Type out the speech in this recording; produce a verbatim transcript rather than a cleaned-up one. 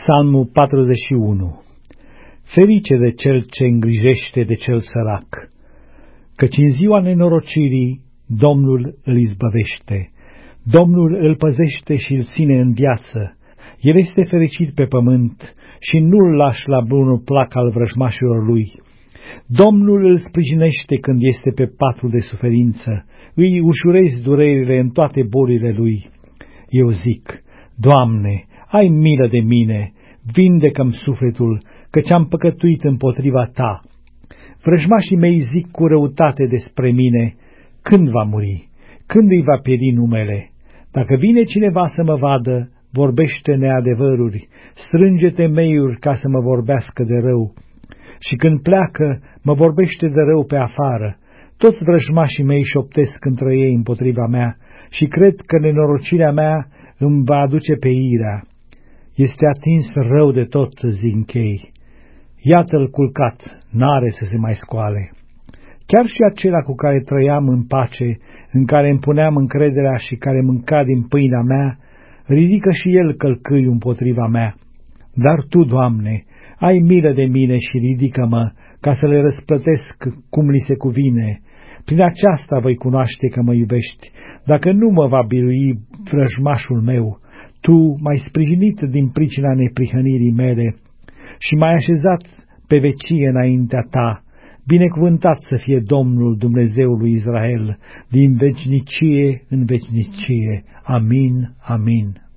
Psalmul patruzeci și unu. Ferice de cel ce îngrijește de cel sărac, căci în ziua nenorocirii Domnul îl izbăvește, Domnul îl păzește și îl ține în viață. El este fericit pe pământ și nu-l lași la bunul plac al vrăjmașilor lui. Domnul îl sprijinește când este pe patul de suferință, îi ușurezi durerile în toate bolile lui. Eu zic, Doamne, ai milă de mine, vindecă-mi sufletul, căci am păcătuit împotriva Ta. Vrăjmașii mei zic cu răutate despre mine, când va muri, când îi va pieri numele? Dacă vine cineva să mă vadă, vorbește neadevăruri, strânge temeiuri ca să mă vorbească de rău. Și când pleacă, mă vorbește de rău pe afară. Toți vrăjmașii mei șoptesc între ei împotriva mea și cred că nenorocirea mea îmi va aduce pe irea. Este atins rău de tot, zinchei. Iată-l culcat, n-are să se mai scoale. Chiar și acela cu care trăiam în pace, în care îmi puneam încrederea și care mânca din pâinea mea, ridică și el călcâi împotriva mea. Dar Tu, Doamne, ai milă de mine și ridică-mă, ca să le răsplătesc cum li se cuvine. Prin aceasta voi cunoaște că mă iubești, dacă nu mă va birui vrăjmașul meu. Tu m-ai sprijinit din pricina neprihănirii mele și m-ai așezat pe vecie înaintea Ta. Binecuvântat să fie Domnul Dumnezeul lui Israel, din vecinicie în vecinicie. Amin, amin.